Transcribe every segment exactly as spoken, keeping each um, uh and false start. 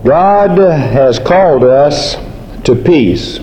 God has called us to peace.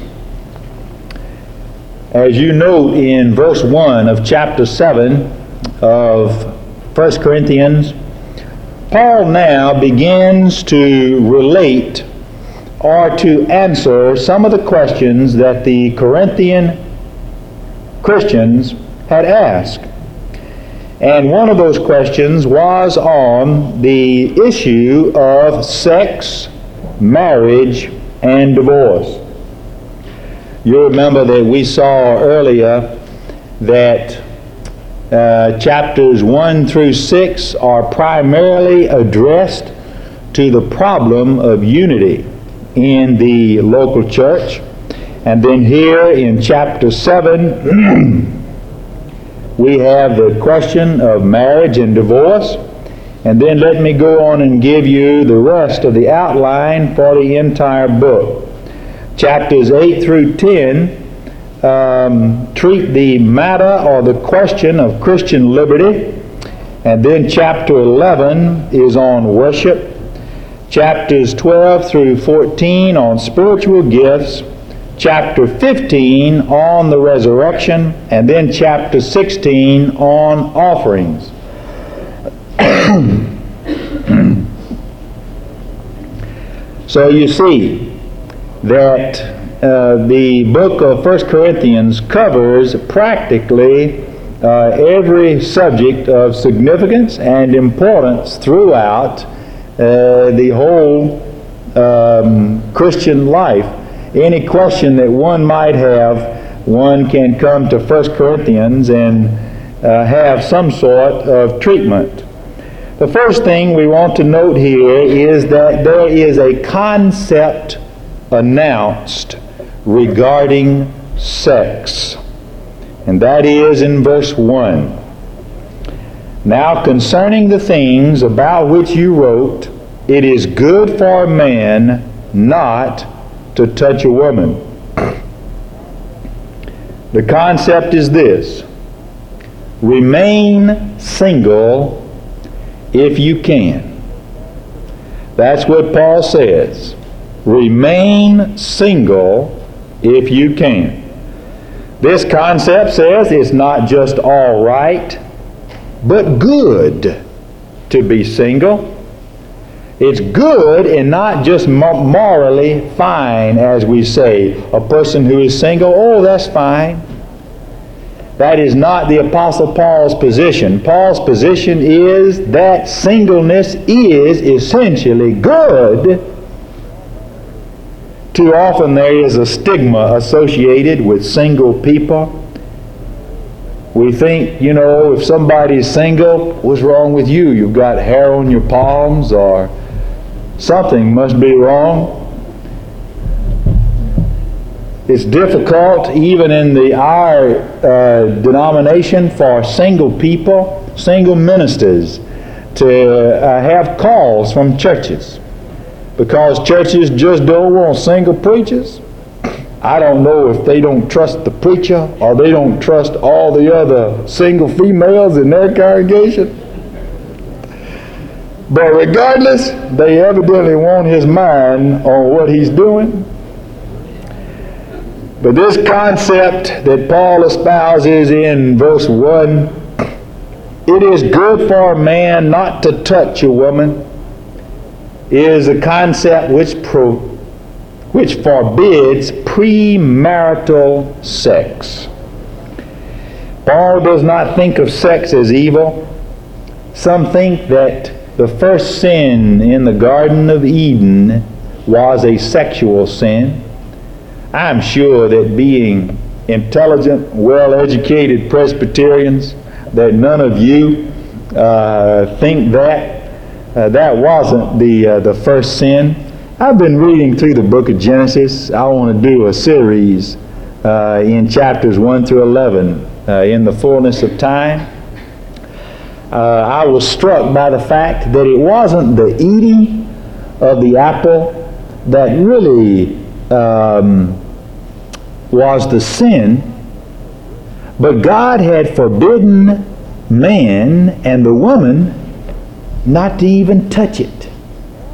As you note in verse one of chapter seven of First Corinthians, Paul now begins to relate or to answer some of the questions that the Corinthian Christians had asked. And one of those questions was on the issue of sex, marriage, and divorce. You remember that we saw earlier that uh, chapters one through six are primarily addressed to the problem of unity in the local church. And then here in chapter seven, we have the question of marriage and divorce. And then let me go on and give you the rest of the outline for the entire book. Chapters eight through ten um, treat the matter or the question of Christian liberty. And then chapter eleven is on worship. Chapters twelve through fourteen on spiritual gifts. Chapter fifteen on the resurrection, and then chapter sixteen on offerings. So you see that uh, the book of First Corinthians covers practically uh, every subject of significance and importance throughout uh, the whole um, Christian life. Any question that one might have, one can come to First Corinthians and uh, have some sort of treatment. The first thing we want to note here is that there is a concept announced regarding sex. And that is in verse one. Now concerning the things about which you wrote, it is good for a man not to touch a woman. The concept is this: remain single if you can. That's what Paul says. Remain single if you can. This concept says it's not just all right, but good to be single. It's good and not just morally fine, as we say. A person who is single, oh, that's fine. That is not the Apostle Paul's position. Paul's position is that singleness is essentially good. Too often there is a stigma associated with single people. We think, you know, if somebody's single, what's wrong with you? You've got hair on your palms, or something must be wrong. It's difficult, even in the our uh, denomination, for single people, single ministers, to uh, have calls from churches, because churches just don't want single preachers. I don't know if they don't trust the preacher or they don't trust all the other single females in their congregation. But regardless, they evidently want his mind on what he's doing. But this concept that Paul espouses in verse one, it is good for a man not to touch a woman, is a concept which pro, which forbids premarital sex. Paul does not think of sex as evil. Some think that the first sin in the Garden of Eden was a sexual sin. I'm sure that being intelligent, well-educated Presbyterians, that none of you uh, think that. Uh, that wasn't the, uh, the first sin. I've been reading through the book of Genesis. I want to do a series uh, in chapters one through eleven uh, in the fullness of time. Uh, I was struck by the fact that it wasn't the eating of the apple that really um, was the sin, but God had forbidden man and the woman not to even touch it.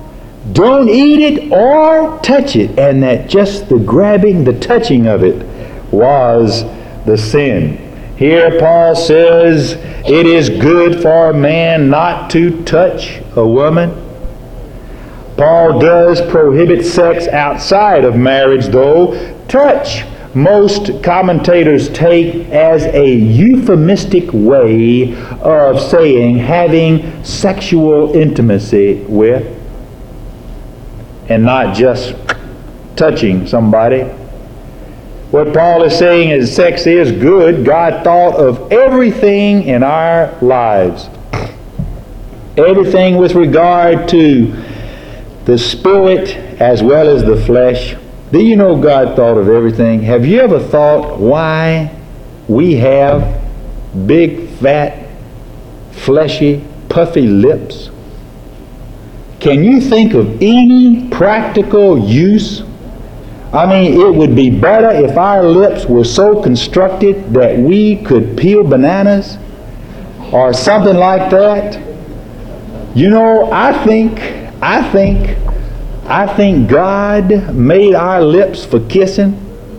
don't eat it or touch it, and that just the grabbing, the touching of it was the sin. Here Paul says it is good for a man not to touch a woman. Paul does prohibit sex outside of marriage, though. Touch, most commentators take as a euphemistic way of saying having sexual intimacy with, and not just touching somebody. What Paul is saying is sex is good. God thought of everything in our lives. Everything with regard to the spirit as well as the flesh. Do you know God thought of everything? Have you ever thought why we have big, fat, fleshy, puffy lips? Can you think of any practical use? I mean, it would be better if our lips were so constructed that we could peel bananas or something like that. You know, I think, I think, I think God made our lips for kissing.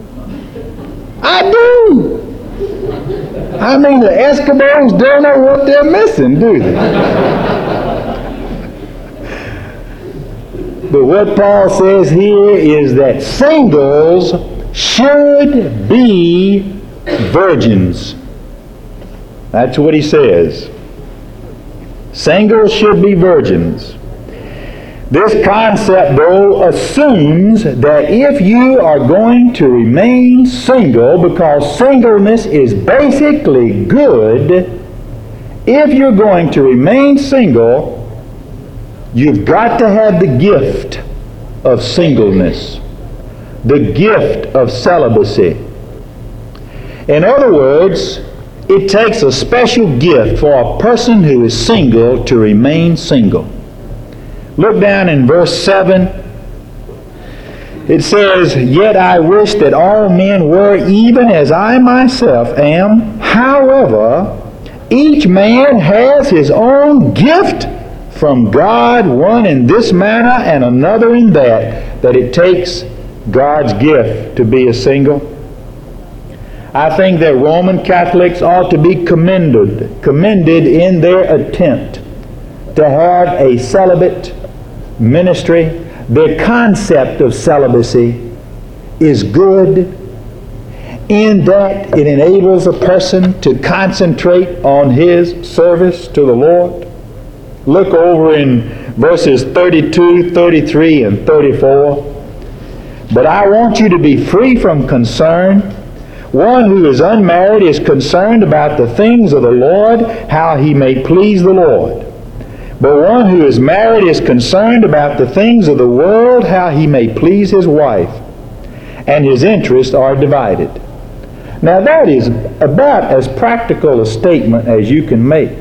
I do. I mean, the Eskimos don't know what they're missing, do they? But what Paul says here is that singles should be virgins. That's what he says. Singles should be virgins. This concept, though, assumes that if you are going to remain single, because singleness is basically good, if you're going to remain single, you've got to have the gift of singleness, the gift of celibacy. In other words, it takes a special gift for a person who is single to remain single. Look down in verse seven. It says, "Yet I wish that all men were even as I myself am. However, each man has his own gift from God, one in this manner and another in that," that it takes God's gift to be a single. I think that Roman Catholics ought to be commended, commended in their attempt to have a celibate ministry. Their concept of celibacy is good in that it enables a person to concentrate on his service to the Lord. Look over in verses thirty-two, thirty-three, and thirty-four. "But I want you to be free from concern. One who is unmarried is concerned about the things of the Lord, how he may please the Lord. But one who is married is concerned about the things of the world, how he may please his wife. And his interests are divided." Now that is about as practical a statement as you can make.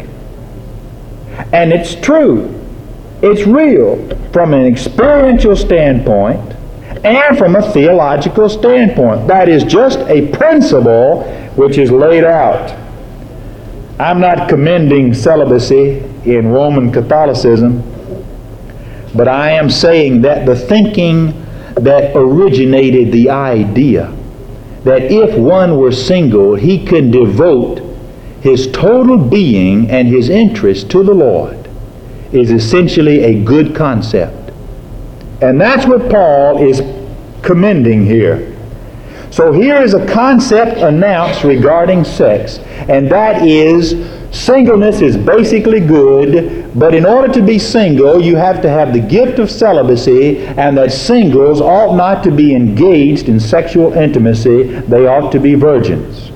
And it's true. It's real from an experiential standpoint and from a theological standpoint. That is just a principle which is laid out. I'm not commending celibacy in Roman Catholicism, but I am saying that the thinking that originated the idea that if one were single, he can devote his total being and his interest to the Lord is essentially a good concept. And that's what Paul is commending here. So here is a concept announced regarding sex, and that is singleness is basically good, but in order to be single, you have to have the gift of celibacy, and that singles ought not to be engaged in sexual intimacy. They ought to be virgins.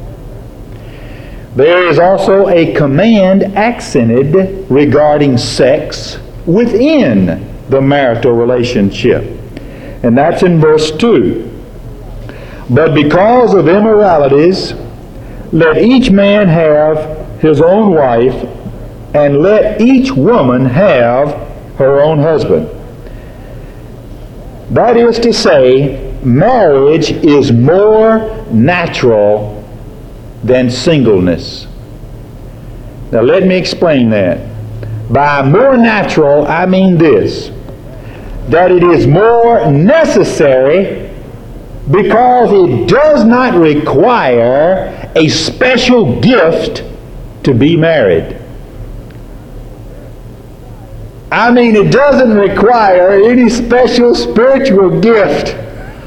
There is also a command accented regarding sex within the marital relationship, and that's in verse two. "But because of immoralities, let each man have his own wife, and let each woman have her own husband." That is to say, marriage is more natural than singleness. Now let me explain that. By more natural, I mean this. that it is more necessary because it does not require a special gift to be married. I mean, it doesn't require any special spiritual gift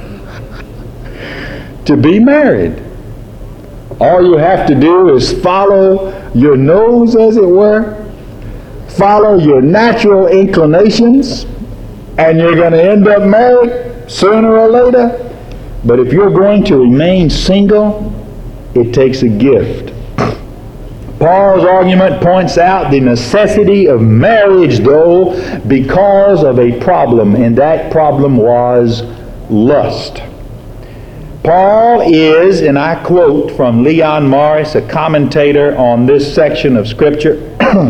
to be married. All you have to do is follow your nose, as it were, follow your natural inclinations, and you're going to end up married sooner or later. But if you're going to remain single, it takes a gift. Paul's argument points out the necessity of marriage, though, because of a problem, and that problem was lust. Paul is, and I quote from Leon Morris, a commentator on this section of Scripture,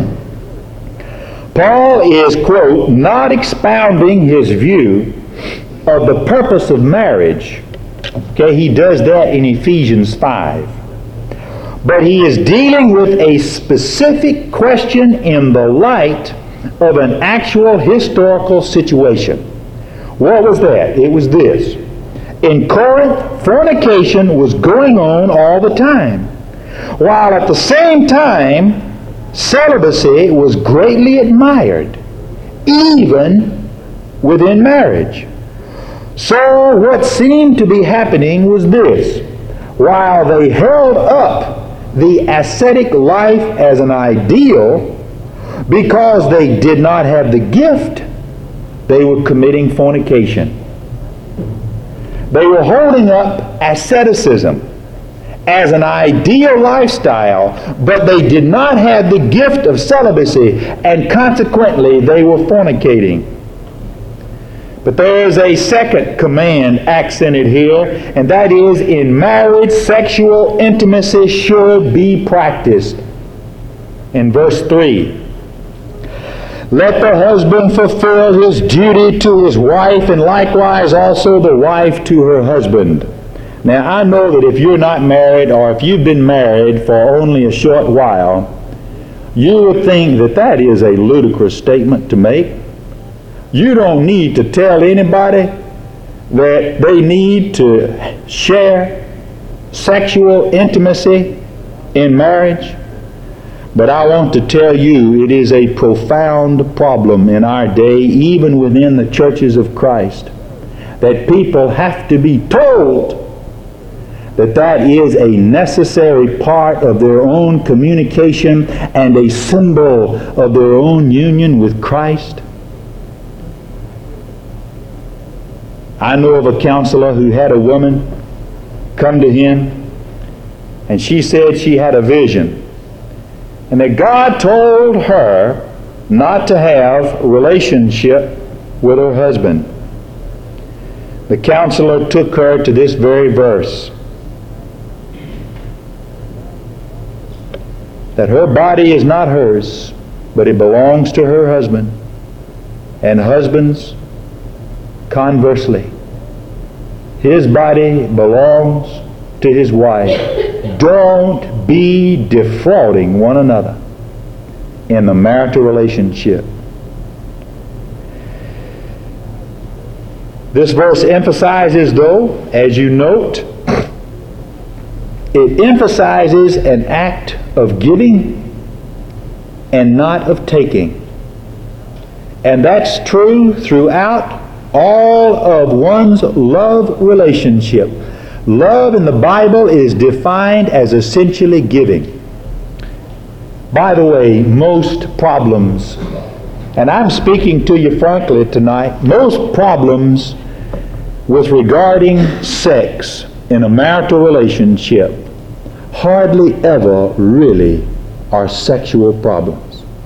Paul is, quote, not expounding his view of the purpose of marriage. Okay, he does that in Ephesians five. But he is dealing with a specific question in the light of an actual historical situation. What was that? It was this. In Corinth, fornication was going on all the time, while at the same time, celibacy was greatly admired, even within marriage. So what seemed to be happening was this. While they held up the ascetic life as an ideal, because they did not have the gift, they were committing fornication. They were holding up asceticism as an ideal lifestyle, but they did not have the gift of celibacy, and consequently they were fornicating. But there is a second command accented here, and that is, in marriage, sexual intimacy should be practiced. In verse three, let the husband fulfill his duty to his wife, and likewise also the wife to her husband. Now, I know that if you're not married, or if you've been married for only a short while, you would think that that is a ludicrous statement to make. You don't need to tell anybody that they need to share sexual intimacy in marriage. But I want to tell you, it is a profound problem in our day, even within the churches of Christ, that people have to be told that that is a necessary part of their own communication and a symbol of their own union with Christ. I know of a counselor who had a woman come to him, and she said she had a vision, and that God told her not to have a relationship with her husband. The counselor took her to this very verse, that her body is not hers, but it belongs to her husband, and husbands, conversely, his body belongs to his wife. Don't be defrauding one another in the marital relationship. This verse emphasizes, though, as you note, it emphasizes an act of giving and not of taking. And that's true throughout all of one's love relationship. Love in the Bible is defined as essentially giving. By the way, most problems, and I'm speaking to you frankly tonight, most problems with regarding sex in a marital relationship hardly ever really are sexual problems.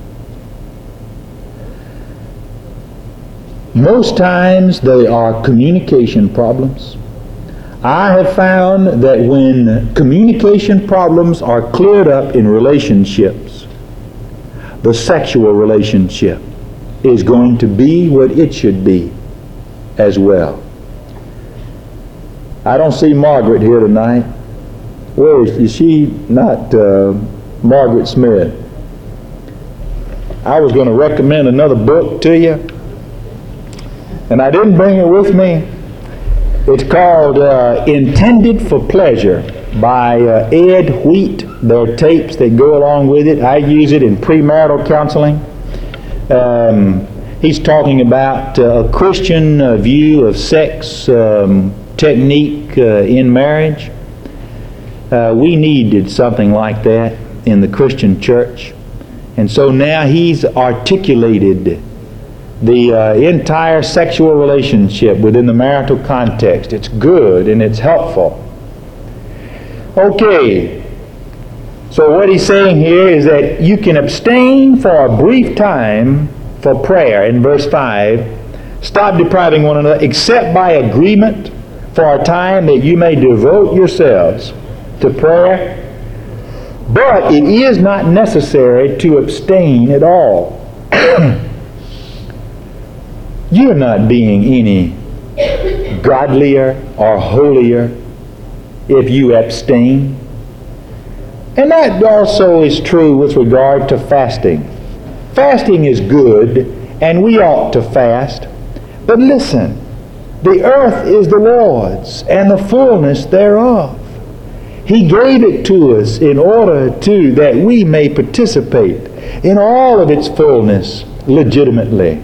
Most times they are communication problems. I have found that when communication problems are cleared up in relationships, the sexual relationship is going to be what it should be as well. I don't see Margaret here tonight. Where is, is she? Not uh, Margaret Smith. I was going to recommend another book to you. And I didn't bring it with me. It's called uh, Intended for Pleasure by uh, Ed Wheat. There are tapes that go along with it. I use it in premarital counseling. Um, he's talking about uh, a Christian uh, view of sex um, technique uh, in marriage. Uh, we needed something like that in the Christian church. And so now he's articulated the uh, entire sexual relationship within the marital context. It's good and it's helpful. Okay, so what he's saying here is that you can abstain for a brief time for prayer in verse five. Stop depriving one another except by agreement for a time that you may devote yourselves to prayer. But it is not necessary to abstain at all. You're not being any godlier or holier if you abstain. And that also is true with regard to fasting. Fasting is good, and we ought to fast. But listen, the earth is the Lord's, and the fullness thereof. He gave it to us in order to that we may participate in all of its fullness legitimately.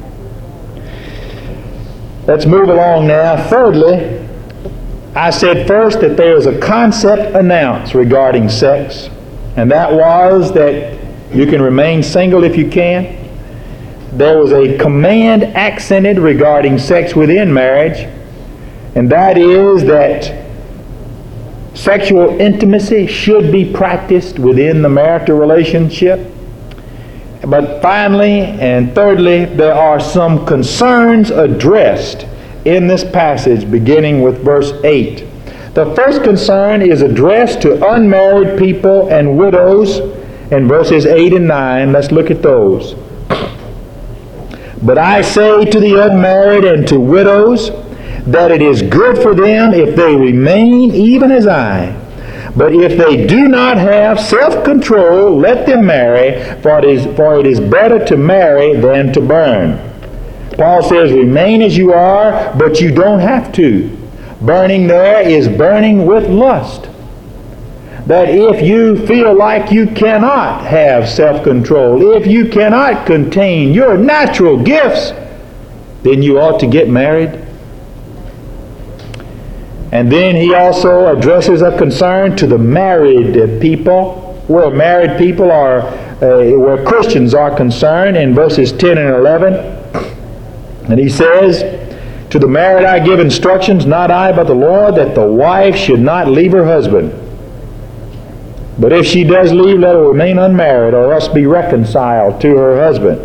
Let's move along now. Thirdly, I said first that there is a concept announced regarding sex, and that was that you can remain single if you can. There was a command accented regarding sex within marriage, and that is that sexual intimacy should be practiced within the marital relationship. But finally and thirdly, there are some concerns addressed in this passage beginning with verse eight. The first concern is addressed to unmarried people and widows in verses eight and nine. Let's look at those. But I say to the unmarried and to widows that it is good for them if they remain even as I. But if they do not have self-control, let them marry, for it is, for it is better to marry than to burn. Paul says, remain as you are, but you don't have to. Burning there is burning with lust. That if you feel like you cannot have self-control, if you cannot contain your natural gifts, then you ought to get married. And then he also addresses a concern to the married people, where married people are, uh, where Christians are concerned in verses ten and eleven. And he says, to the married I give instructions, not I but the Lord, that the wife should not leave her husband. But if she does leave, let her remain unmarried, or else be reconciled to her husband.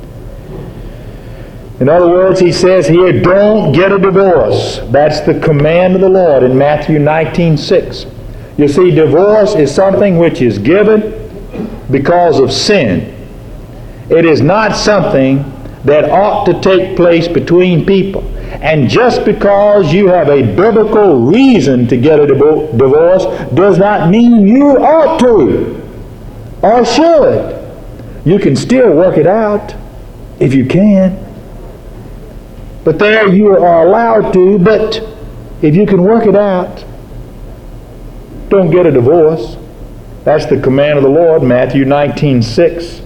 In other words, he says here, don't get a divorce. That's the command of the Lord in Matthew nineteen six. You see, divorce is something which is given because of sin. It is not something that ought to take place between people. And just because you have a biblical reason to get a divorce does not mean you ought to or should. You can still work it out if you can. But there you are allowed to, but if you can work it out, don't get a divorce. That's the command of the Lord, Matthew nineteen six.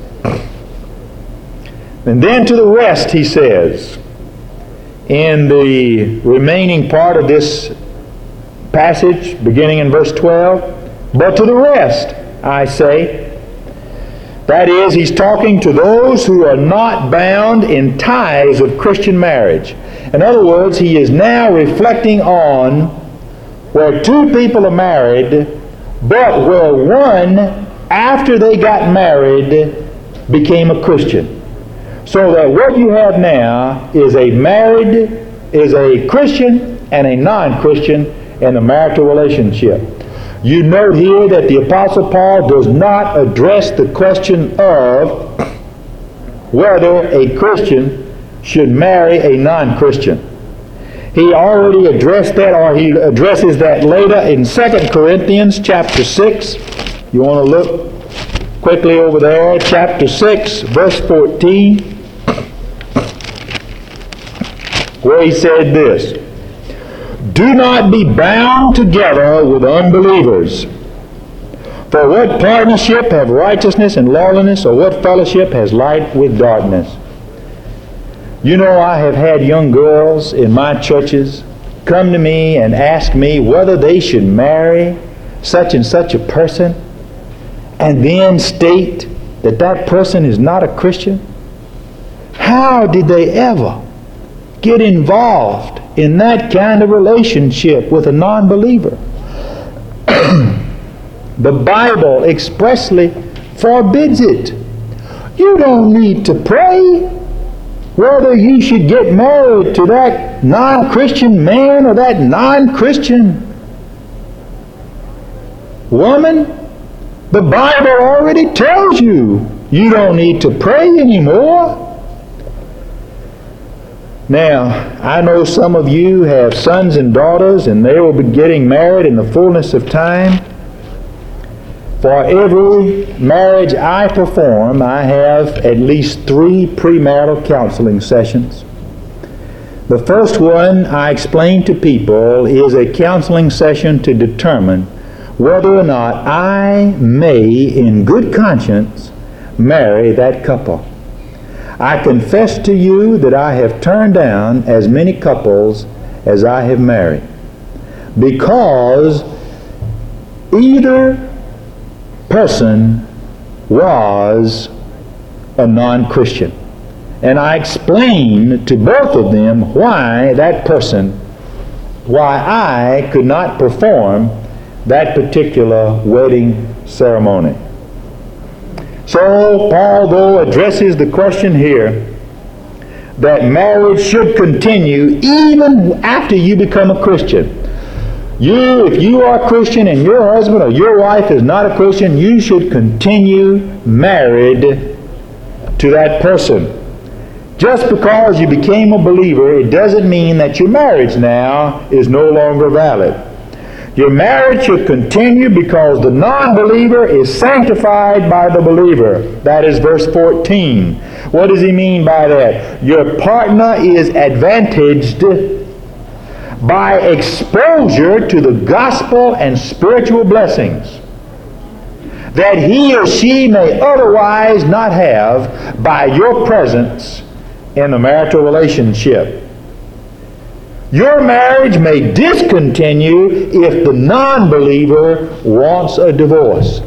And then to the rest, he says, in the remaining part of this passage, beginning in verse twelve, but to the rest, I say, that is, he's talking to those who are not bound in ties of Christian marriage. In other words, he is now reflecting on where two people are married, but where one, after they got married, became a Christian. So that what you have now is a married, is a Christian and a non-Christian in a marital relationship. You note here that the Apostle Paul does not address the question of whether a Christian should marry a non-Christian. He already addressed that, or he addresses that later in Second Corinthians chapter six. You want to look quickly over there, chapter six, verse fourteen. where he said this, "Do not be bound together with unbelievers. For what partnership have righteousness and lawlessness, or what fellowship has light with darkness?" You know, I have had young girls in my churches come to me and ask me whether they should marry such and such a person, and then state that that person is not a Christian. How did they ever get involved in that kind of relationship with a non-believer? The Bible expressly forbids it. You don't need to pray whether you should get married to that non-Christian man or that non-Christian woman. The Bible already tells you you don't need to pray anymore. Now, I know some of you have sons and daughters, and they will be getting married in the fullness of time. For every marriage I perform, I have at least three premarital counseling sessions. The first one I explain to people is a counseling session to determine whether or not I may, in good conscience, marry that couple. I confess to you that I have turned down as many couples as I have married, because either person was a non-Christian. And I explained to both of them why that person, why I could not perform that particular wedding ceremony. So Paul, though, addresses the question here that marriage should continue even after you become a Christian. You, if you are a Christian and your husband or your wife is not a Christian, you should continue married to that person. Just because you became a believer, it doesn't mean that your marriage now is no longer valid. Your marriage should continue because the non-believer is sanctified by the believer. That is verse fourteen. What does he mean by that? Your partner is advantaged by exposure to the gospel and spiritual blessings that he or she may otherwise not have by your presence in the marital relationship. Your marriage may discontinue if the non-believer wants a divorce.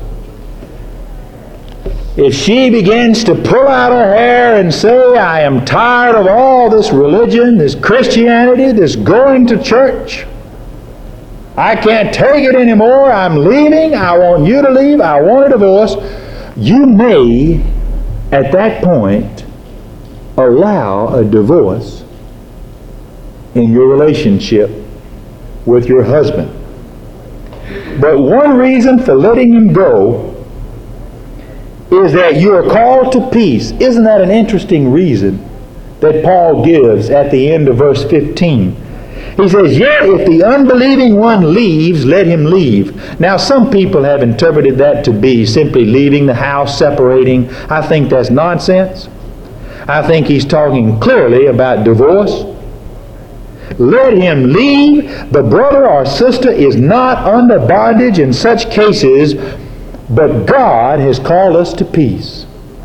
If she begins to pull out her hair and say, "I am tired of all this religion, this Christianity, this going to church. I can't take it anymore. I'm leaving. I want you to leave. I want a divorce," you may, at that point, allow a divorce in your relationship with your husband. But one reason for letting him go is that you are called to peace. Isn't that an interesting reason that Paul gives at the end of verse fifteen? He says, "Yet if the unbelieving one leaves, let him leave." Now, some people have interpreted that to be simply leaving the house, separating. I think that's nonsense. I think he's talking clearly about divorce. Let him leave. The brother or sister is not under bondage in such cases, but God has called us to peace.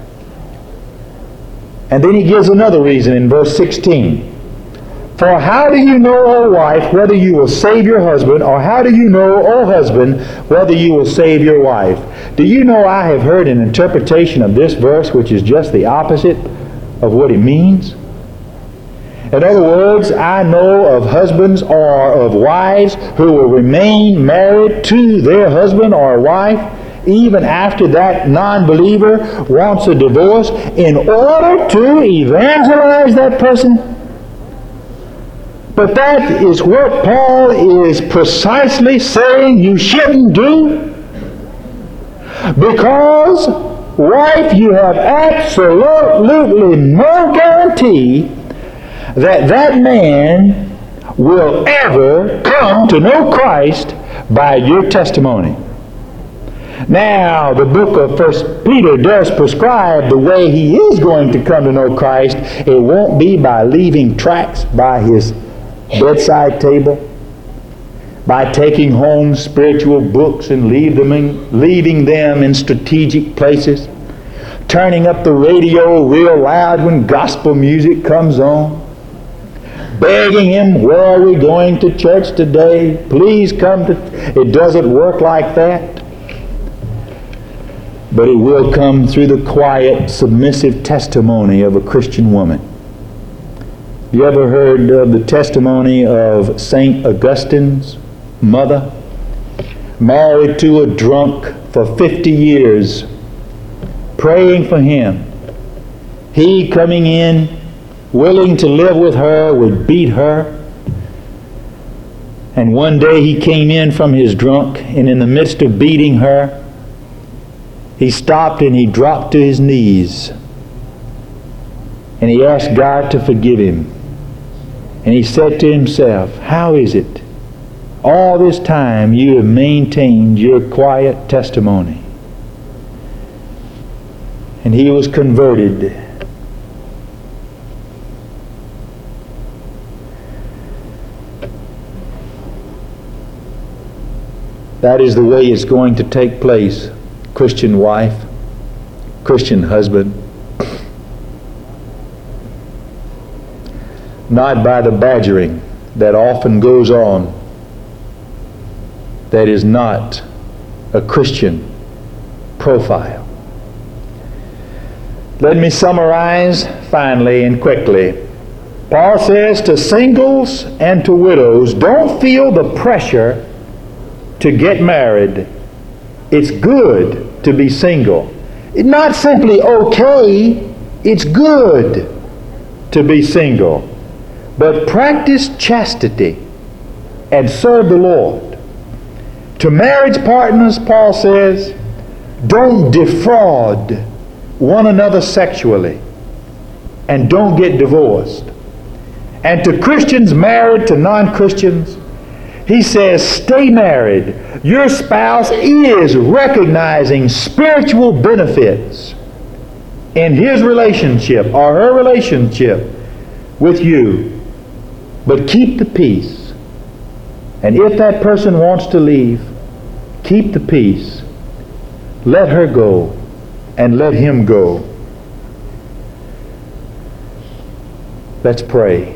And then he gives another reason in verse sixteen. "For how do you know, O wife, whether you will save your husband? Or how do you know, O husband, whether you will save your wife?" Do you know I have heard an interpretation of this verse which is just the opposite of what it means? In other words, I know of husbands or of wives who will remain married to their husband or wife even after that non-believer wants a divorce in order to evangelize that person. But that is what Paul is precisely saying you shouldn't do. Because, wife, you have absolutely no guarantee that that man will ever come to know Christ by your testimony. Now, the book of First Peter does prescribe the way he is going to come to know Christ. It won't be by leaving tracts by his bedside table, by taking home spiritual books and leave them in, leaving them in strategic places, turning up the radio real loud when gospel music comes on, begging him, where are we going to church today? Please come to... It doesn't work like that. But it will come through the quiet, submissive testimony of a Christian woman. You ever heard of the testimony of Saint Augustine's mother? Married to a drunk for fifty years, praying for him. He coming in, willing to live with her, would beat her. And one day he came in from his drunk, and in the midst of beating her, he stopped and he dropped to his knees. And he asked God to forgive him. And he said to himself, how is it all this time you have maintained your quiet testimony? And he was converted. That is the way it's going to take place, Christian wife, Christian husband. Not by the badgering that often goes on, that is not a Christian profile. Let me summarize finally and quickly. Paul says to singles and to widows, don't feel the pressure to get married. It's good to be single. It's not simply okay, it's good to be single. But practice chastity and serve the Lord. To marriage partners, Paul says, don't defraud one another sexually and don't get divorced. And to Christians married to non-Christians, he says, stay married. Your spouse is recognizing spiritual benefits in his relationship or her relationship with you. But keep the peace. And if that person wants to leave, keep the peace. Let her go and let him go. Let's pray.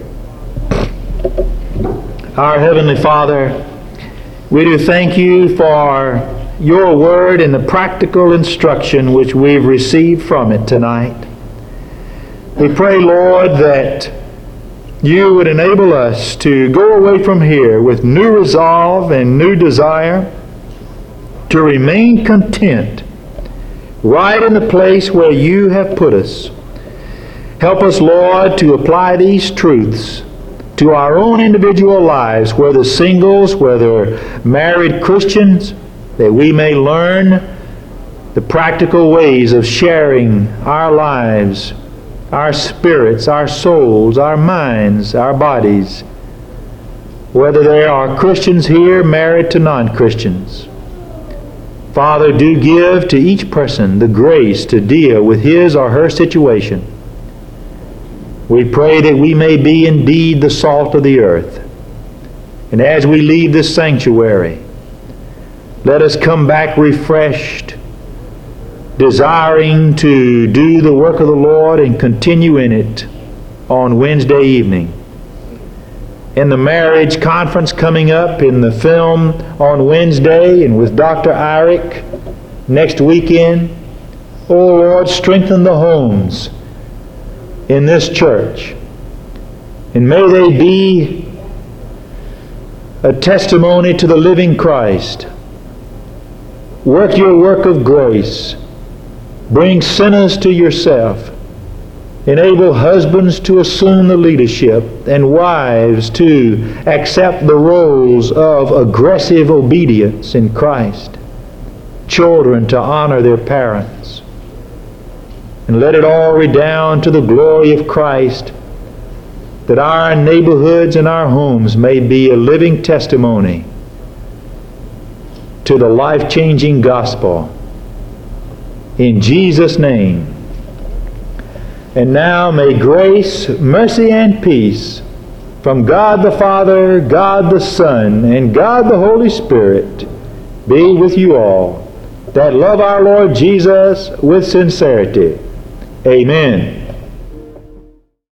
Our Heavenly Father, we do thank you for your word and the practical instruction which we've received from it tonight. We pray, Lord, that you would enable us to go away from here with new resolve and new desire to remain content right in the place where you have put us. Help us, Lord, to apply these truths to our own individual lives, whether singles, whether married Christians, that we may learn the practical ways of sharing our lives, our spirits, our souls, our minds, our bodies, whether there are Christians here married to non-Christians. Father, do give to each person the grace to deal with his or her situation. We pray that we may be indeed the salt of the earth. And as we leave this sanctuary, let us come back refreshed, desiring to do the work of the Lord and continue in it on Wednesday evening. In the marriage conference coming up, in the film on Wednesday, and with Doctor Irick next weekend, oh Lord, strengthen the homes in this church. And may they be a testimony to the living Christ. Work your work of grace. Bring sinners to yourself. Enable husbands to assume the leadership and wives to accept the roles of aggressive obedience in Christ. Children to honor their parents. And let it all redound to the glory of Christ, that our neighborhoods and our homes may be a living testimony to the life-changing gospel in Jesus' name. And now may grace, mercy, and peace from God the Father, God the Son, and God the Holy Spirit be with you all that love our Lord Jesus with sincerity. Amen.